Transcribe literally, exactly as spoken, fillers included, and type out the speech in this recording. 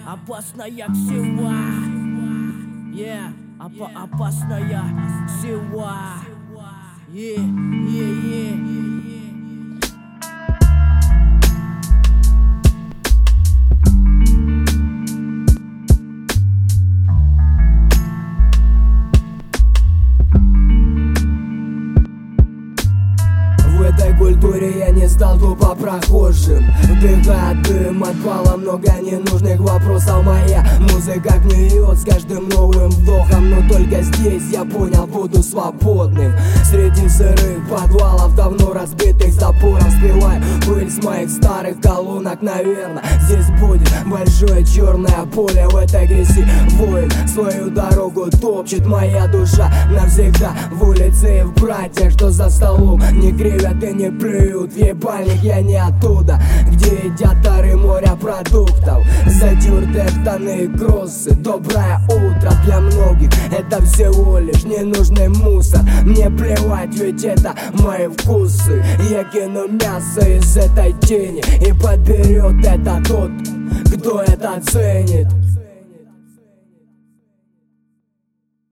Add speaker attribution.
Speaker 1: Опасная сила. Yeah, опа опасная сила. Yeah, yeah, yeah.
Speaker 2: В этой культуре я не стал тупо прохожим. Вдыхая дым от бала, много ненужных вопросов. Моя музыка гниет с каждым новым вдохом. Но только здесь я понял, буду свободным. Среди сырых подвалов, давно разбитых запоров, сбиваю пыль с моих старых колонок. Наверное, здесь будет большое черное поле. В этой грязи воин свою дорогу топчет. Моя душа навсегда в улице и в братьях, что за столом не кривят и не плюют. В ебальник я не оттуда, где едят тары моря продуктов, затертые штаны и кроссы. Доброе утро для многих — это всего лишь ненужный мусор. Мне плевать, ведь это мои вкусы. Я кину мясо из этой тени, и подберет это тот, кто это ценит.